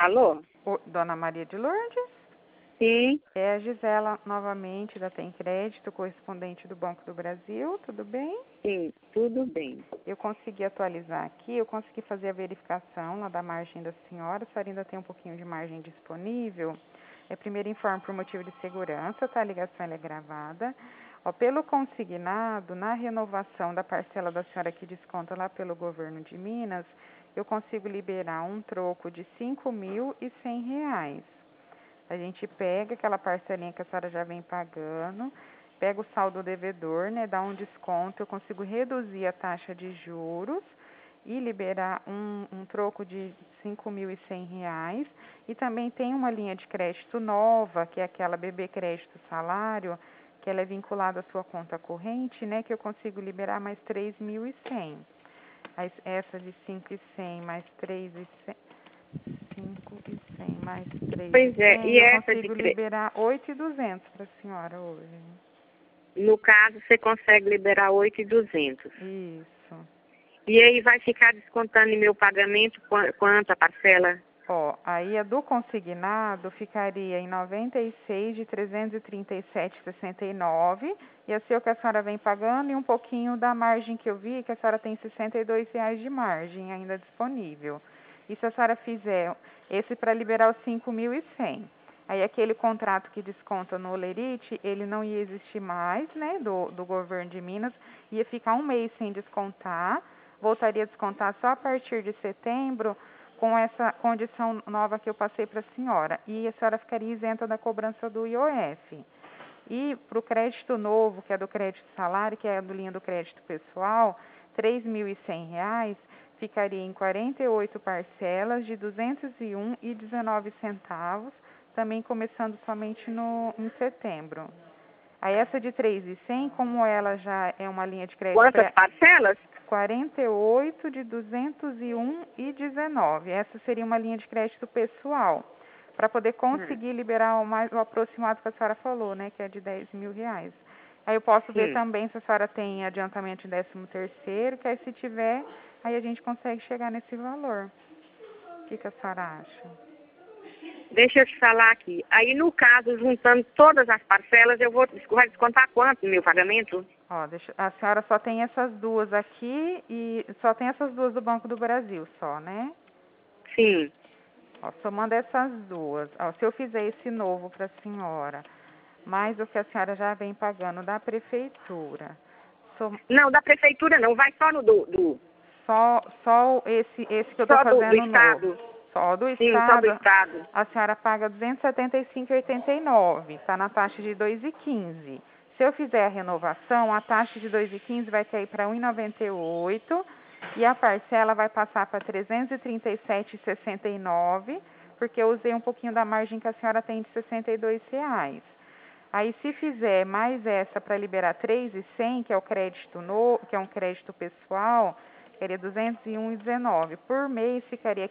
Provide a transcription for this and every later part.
Alô? Dona Maria de Lourdes? Sim. É a Gisela novamente da Tem Crédito, correspondente do Banco do Brasil, tudo bem? Sim, tudo bem. Eu consegui atualizar aqui, eu consegui fazer a verificação lá da margem da senhora, a senhora ainda tem um pouquinho de margem disponível. Primeiro informo por motivo de segurança, tá? A ligação ela é gravada. Pelo consignado, na renovação da parcela da senhora que desconta lá pelo governo de Minas, eu consigo liberar um troco de R$ 5.100. A gente pega aquela parcelinha que a senhora já vem pagando, pega o saldo devedor, né, dá um desconto, eu consigo reduzir a taxa de juros e liberar um troco de R$ 5.100. E também tem uma linha de crédito nova, que é aquela BB Crédito Salário, que ela é vinculada à sua conta corrente, né, que eu consigo liberar mais R$ 3.100. Essa de 5.100 mais 3.100, 5.100 mais 3.100, Pois é, e eu essa consigo de... liberar 8.200 para a senhora hoje. No caso, você consegue liberar 8.200. Isso. E aí vai ficar descontando em meu pagamento quanto a parcela? Aí a do consignado ficaria em 96 de 337,69 e a seu que a senhora vem pagando e um pouquinho da margem que eu vi, que a senhora tem R$ 62 de margem ainda disponível. E se a senhora fizer esse para liberar os 5.100, aí aquele contrato que desconta no Olerite, ele não ia existir mais, né, do governo de Minas, ia ficar um mês sem descontar, voltaria a descontar só a partir de setembro, com essa condição nova que eu passei para a senhora. E a senhora ficaria isenta da cobrança do IOF. E para o crédito novo, que é do crédito salário, que é a do linha do crédito pessoal, R$ 3.100, ficaria em 48 parcelas de R$ 201,19, também começando somente em setembro. Aí essa de 3.100, como ela já é uma linha de crédito... Quantas parcelas? 48 de 201,19. Essa seria uma linha de crédito pessoal, para poder conseguir liberar o aproximado que a senhora falou, né, que é de R$ 10.000. Aí eu posso ver também se a senhora tem adiantamento de 13º, que aí se tiver, aí a gente consegue chegar nesse valor. O que a senhora acha? Deixa eu te falar aqui. Aí, no caso, juntando todas as parcelas, vai descontar quanto no meu pagamento? A senhora só tem essas duas aqui e só tem essas duas do Banco do Brasil só, né? Sim. Somando essas duas, se eu fizer esse novo para a senhora, mais o que a senhora já vem pagando da prefeitura. Não, da prefeitura não, vai só no Só esse que eu estou só fazendo do Estado. novo. Só do Sim, só do Estado, Estado. a senhora paga R$ 275,89, está na taxa de 2,15. Se eu fizer a renovação, a taxa de 2,15 vai cair para 1,98 e a parcela vai passar para R$ 337,69, porque eu usei um pouquinho da margem que a senhora tem de R$ 62. Aí, se fizer mais essa para liberar 3.100, que é o crédito que é um crédito pessoal, seria 201,19. Por mês ficaria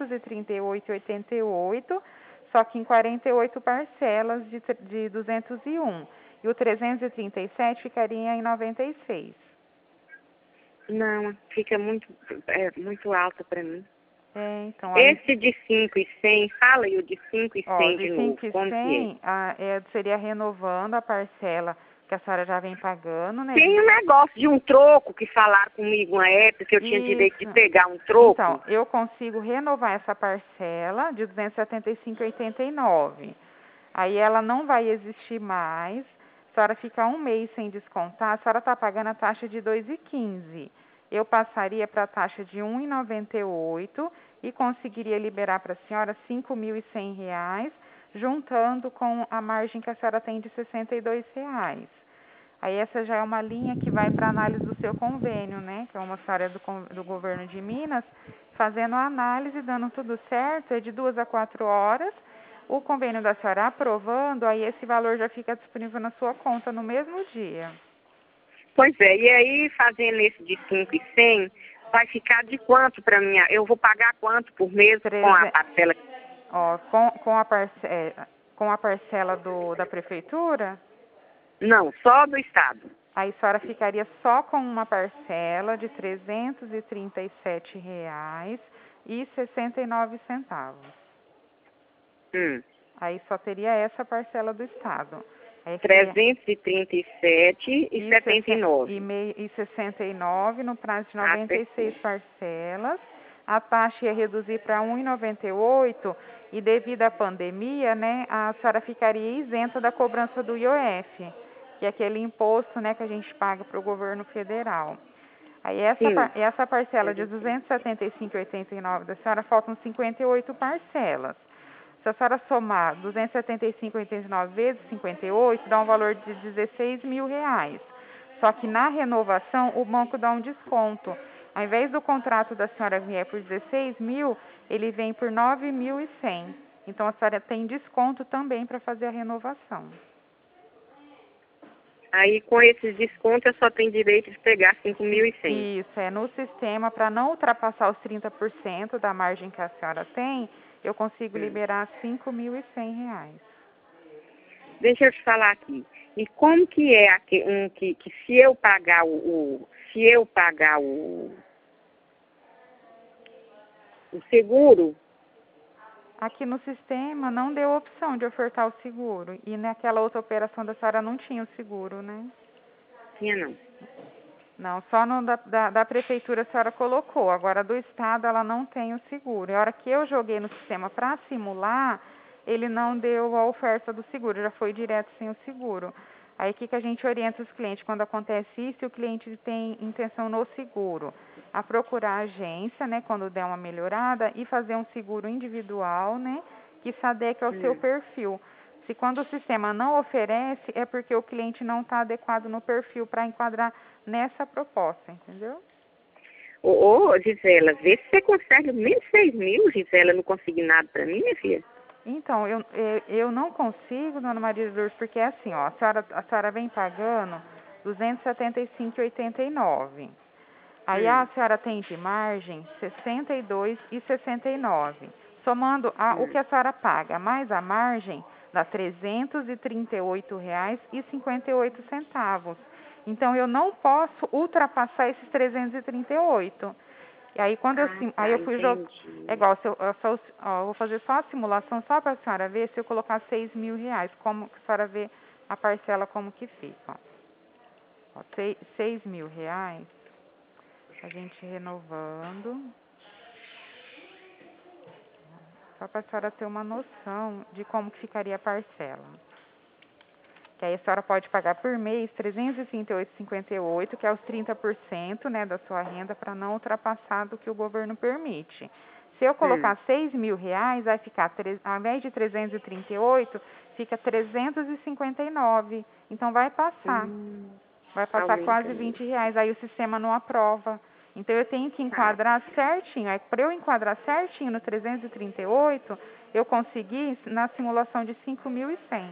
538,88, só que em 48 parcelas de 201. E o 337 ficaria em 96. Não, fica muito alta para mim. Então, aí, Esse de 5.100, fala aí o de 5.100 de de novo, como que é? seria renovando a parcela que a senhora já vem pagando, né? Tem um negócio de um troco que falaram comigo uma época que eu tinha direito de pegar um troco. Então, eu consigo renovar essa parcela de R$ 275,89. Aí ela não vai existir mais. A senhora fica um mês sem descontar, a senhora está pagando a taxa de 2,15. Eu passaria para a taxa de 1,98 e conseguiria liberar para a senhora R$ 5.100, juntando com a margem que a senhora tem de R$ 62. Aí essa já é uma linha que vai para análise do seu convênio, né? Que é uma senhora do governo de Minas, fazendo a análise, dando tudo certo, é de 2 a 4 horas. O convênio da senhora aprovando, aí esse valor já fica disponível na sua conta no mesmo dia. Pois é, e aí fazendo esse de 5.100, vai ficar de quanto para mim? Eu vou pagar quanto por mês com a parcela? Com a parcela da prefeitura? Não, só do Estado. Aí a senhora ficaria só com uma parcela de R$ 337,69. Aí só teria essa parcela do Estado. Aí 337,79. E 69 no prazo de 96 parcelas. A taxa ia reduzir para 1,98 e devido à pandemia, né, a senhora ficaria isenta da cobrança do IOF, que é aquele imposto, né, que a gente paga para o governo federal. Aí essa parcela de 275,89 da senhora, faltam 58 parcelas. Se a senhora somar 275,89 vezes 58, dá um valor de R$16.000. Só que na renovação, o banco dá um desconto. Ao invés do contrato da senhora vier por 16 mil, ele vem por 9.100. Então, a senhora tem desconto também para fazer a renovação. Aí, com esses descontos, eu só tenho direito de pegar 5.100. Isso, no sistema, para não ultrapassar os 30% da margem que a senhora tem, eu consigo liberar R$5.100. Deixa eu te falar aqui. E como que é que se eu pagar o seguro? Aqui no sistema não deu opção de ofertar o seguro. E naquela outra operação da senhora não tinha o seguro, né? Tinha não. Não, só no da prefeitura a senhora colocou. Agora do estado ela não tem o seguro. E a hora que eu joguei no sistema para simular, ele não deu a oferta do seguro, já foi direto sem o seguro. Aí o que a gente orienta os clientes quando acontece isso e o cliente tem intenção no seguro? A procurar a agência, né, quando der uma melhorada e fazer um seguro individual, né, que se adeque ao seu perfil. Se quando o sistema não oferece, é porque o cliente não está adequado no perfil para enquadrar nessa proposta, entendeu? Gisela, vê se você consegue menos 6.000, Gisela, não consegui nada para mim, minha filha. Então, eu não consigo, dona Maria de Lourdes, porque é assim, ó, a senhora vem pagando R$275,89. Aí a senhora tem de margem R$62,69. Somando o que a senhora paga mais a margem, dá R$338,58. Então, eu não posso ultrapassar esses 338. E aí, quando eu fui jogar. É igual, eu vou fazer só a simulação, só para a senhora ver se eu colocar R$6.000, como que a senhora vê a parcela como que fica. Ó, R$6.000, a gente renovando. Só para a senhora ter uma noção de como que ficaria a parcela. Que aí a senhora pode pagar por mês R$338,58, que é os 30%, né, da sua renda, para não ultrapassar do que o governo permite. Se eu colocar R$6.000, vai ficar, ao invés de 338, fica 359. Então vai passar. Vai passar quase R$20. Aí o sistema não aprova. Então eu tenho que enquadrar certinho. Aí para eu enquadrar certinho no 338, eu consegui na simulação de 5.100.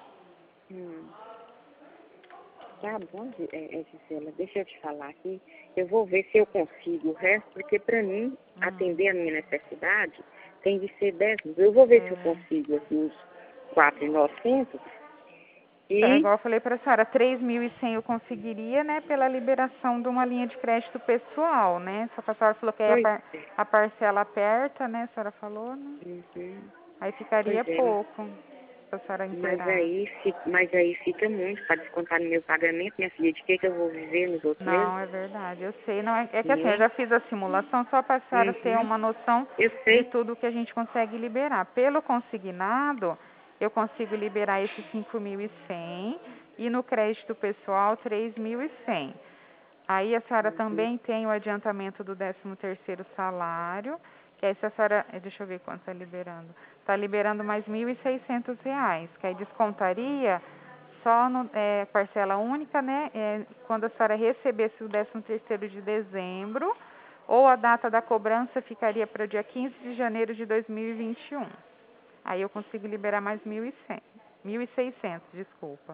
Tá bom, Gisela, deixa eu te falar aqui. Eu vou ver se eu consigo o resto, porque para mim, atender a minha necessidade, tem de ser 10.000. Eu vou ver se eu consigo aqui os 4.900. Igual eu falei para a senhora, 3.100 eu conseguiria, né, pela liberação de uma linha de crédito pessoal, né? Só que a senhora falou que aí a parcela aperta, né? A senhora falou, né? Aí ficaria pouco para a senhora inteirar. Mas aí fica muito para descontar no meu pagamento, minha filha. De que eu vou viver nos outros meses? Não, é verdade, eu sei. Não, é que assim, eu já fiz a simulação só para a senhora ter uma noção de tudo que a gente consegue liberar. Pelo consignado, eu consigo liberar esses 5.100 e no crédito pessoal 3.100. Aí a senhora também tem o adiantamento do 13º salário, que aí se a senhora, deixa eu ver quanto está liberando. Está liberando mais R$1.600, que aí descontaria só no, parcela única, né? Quando a senhora recebesse o 13º de dezembro, ou a data da cobrança ficaria para o dia 15 de janeiro de 2021. Aí eu consigo liberar mais 1.600, desculpa.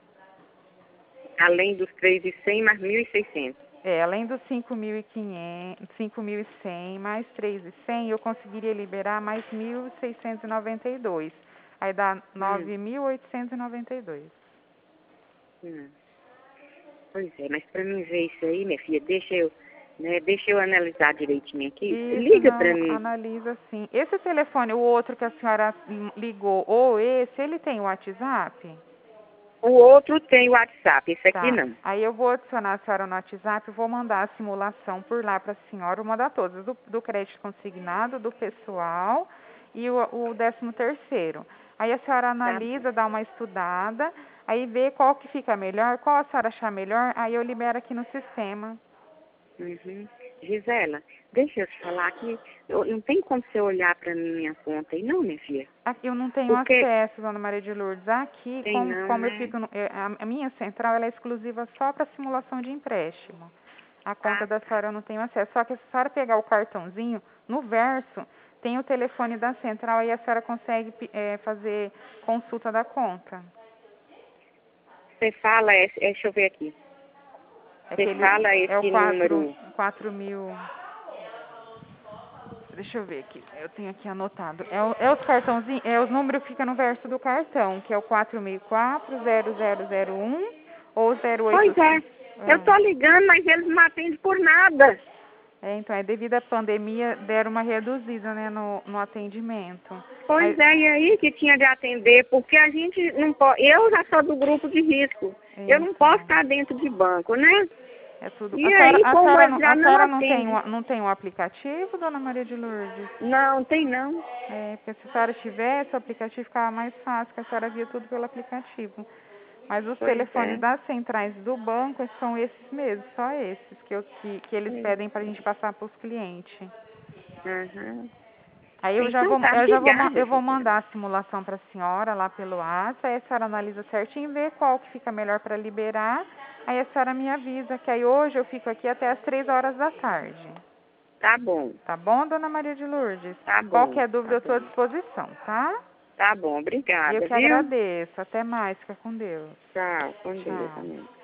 Além dos 3.100, mais 1.600. Além dos 5.500, 5.100 mais 3.100, eu conseguiria liberar mais 1.692. Aí dá 9.892. Pois é, mas para mim ver isso aí, minha filha, deixa eu né? Deixa eu analisar direitinho aqui. Isso, Liga não, para mim. analisa sim. Esse telefone, o outro que a senhora ligou, ou esse, ele tem o WhatsApp? O outro tem o WhatsApp, esse aqui Tá. não. Aí eu vou adicionar a senhora no WhatsApp, vou mandar a simulação por lá para a senhora, vou mandar todas, do crédito consignado, do pessoal e o 13º. Aí a senhora analisa, dá uma estudada, aí vê qual que fica melhor, qual a senhora achar melhor, aí eu libero aqui no sistema. Uhum. Gisela, deixa eu te falar aqui, não tem como você olhar para minha conta aí não, minha filha? Aqui eu não tenho Porque acesso, dona Maria de Lourdes. Aqui, tem não, como eu né? fico, a minha central ela é exclusiva só para simulação de empréstimo. A conta Ah, da senhora eu não tenho acesso. Só que se a senhora pegar o cartãozinho, no verso, tem o telefone da central, aí a senhora consegue fazer consulta da conta. você fala, deixa eu ver aqui. Você Aquele, fala é o esse número. 4.000. Deixa eu ver aqui, eu tenho aqui anotado. É os cartãozinhos, os números que ficam no verso do cartão, que é o 4004-0001 ou 08. Pois é, eu tô ligando, mas eles não atendem por nada. Então, devido à pandemia, deram uma reduzida, né, no atendimento. Pois é, e aí que tinha de atender, porque a gente não pode, eu já sou do grupo de risco, eu não posso estar dentro de banco, né? É tudo. E aí, como eles já A não senhora atendem. não tem um aplicativo, dona Maria de Lourdes? Não, tem não. Porque se a senhora tivesse o aplicativo, ficava mais fácil, que a senhora via tudo pelo aplicativo. Mas os Pois telefones é. das centrais do banco são esses mesmos, só esses, que eles pedem para a gente passar para os clientes. Uhum. Aí Então tá, obrigada, eu vou Gisela. mandar a simulação para a senhora lá pelo WhatsApp, aí a senhora analisa certinho e vê qual que fica melhor para liberar. Aí a senhora me avisa, que aí hoje eu fico aqui até as 3 horas da tarde. Tá bom, Tá bom, dona Maria de Lourdes? tá bom, Qualquer dúvida tá eu estou à bom. disposição, tá? Tá bom, Eu obrigada, que viu? agradeço. Até mais, fica com Deus. Tchau, com Deus Tchau. também.